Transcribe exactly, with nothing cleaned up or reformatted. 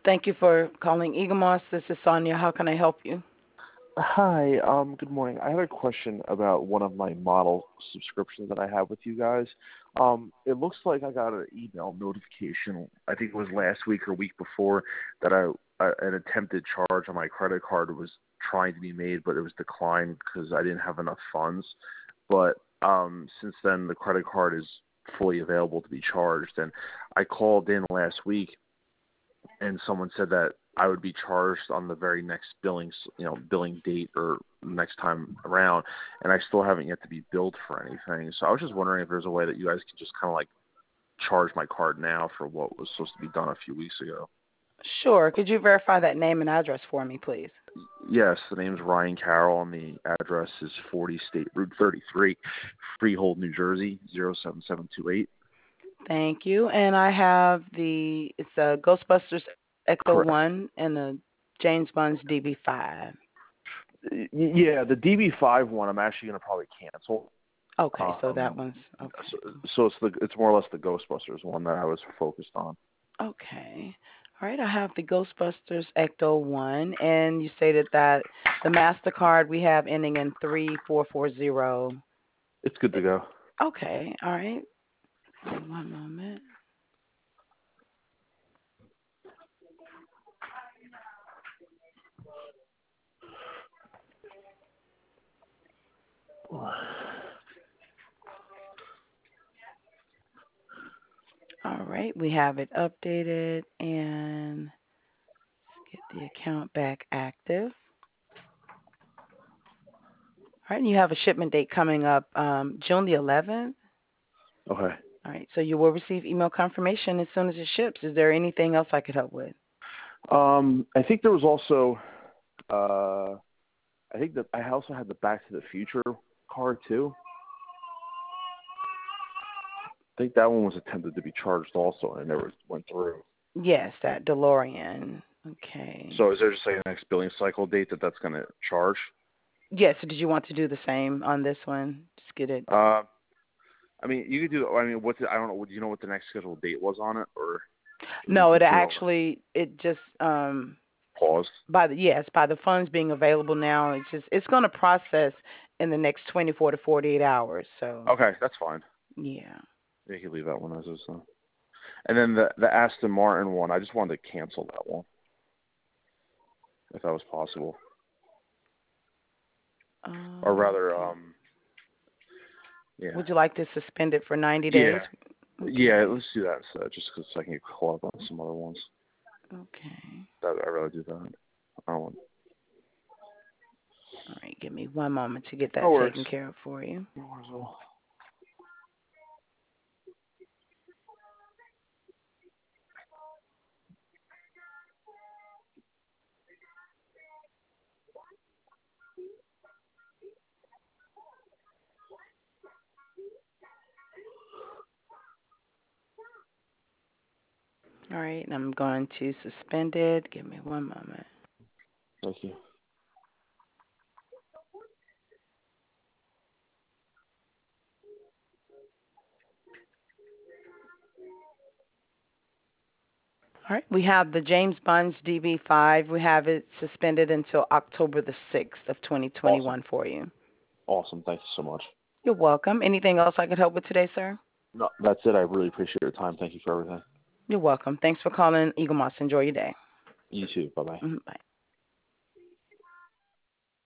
Thank you for calling Eaglemoss. This is Sonia. How can I help you? Hi, um, good morning. I had a question about one of my model subscriptions that I have with you guys. Um, it looks like I got an email notification, I think it was last week or week before, that I, uh, an attempted charge on my credit card was trying to be made, but it was declined because I didn't have enough funds. But um, since then, the credit card is fully available to be charged. And I called in last week, and someone said that I would be charged on the very next billing, you know, billing date or next time around, and I still haven't yet to be billed for anything. So I was just wondering if there's a way that you guys could just kind of like charge my card now for what was supposed to be done a few weeks ago. Sure. Could you verify that name and address for me, please? Yes, the name's Ryan Carroll, and the address is forty State Route thirty-three, Freehold, New Jersey, zero seven seven two eight. Thank you. And I have the, it's a Ghostbusters Echo Correct. one and the James Bond's D B five. Y- Yeah, the D B five one I'm actually going to probably cancel. Okay, so that Um, one's, okay. so, so it's the it's more or less the Ghostbusters one that I was focused on. Okay. All right, I have the Ghostbusters Ecto one, and you stated that the MasterCard we have ending in three four four zero. It's good to go. Okay, all right. One moment. All right, we have it updated, and let's get the account back active. All right, and you have a shipment date coming up um, June the eleventh. Okay. All right, so you will receive email confirmation as soon as it ships. Is there anything else I could help with? Um, I think there was also, uh, I think that I also had the Back to the Future card too. I think that one was attempted to be charged also, and it never went through. Yes, that DeLorean. Okay. So is there just like a next billing cycle date that that's going to charge? Yes, so did you want to do the same on this one? Just get it. Uh, I mean, you could do. I mean, what's it, I don't know. Do you know what the next scheduled date was on it, or is it No, it just you know actually, it just, um, paused? by the, yes, by the funds being available now, it's just, it's going to process in the next twenty-four to forty-eight hours. So, Okay, that's fine. yeah. You can leave that one as is. Then. And then the the Aston Martin one, I just wanted to cancel that one, if that was possible. Or Um, rather, okay. um, yeah. Would you like to suspend it for ninety days? Yeah. Yeah, Okay. let's do that instead, just because I can get caught up on some other ones. Okay. That, I'd rather do that. I don't want. All right. Give me one moment to get That that works. taken care of for you. No worries at all. All right. And I'm going to suspend it. Give me one moment. Thank you. All right. We have the James Bond's D B five. We have it suspended until October the sixth of Awesome. twenty twenty-one for you. Awesome. Thank you so much. You're welcome. Anything else I could help with today, sir? No, that's it. I really appreciate your time. Thank you for everything. You're welcome. Thanks for calling Eagle Moss. Enjoy your day. You too. Bye bye. Mhm. Bye.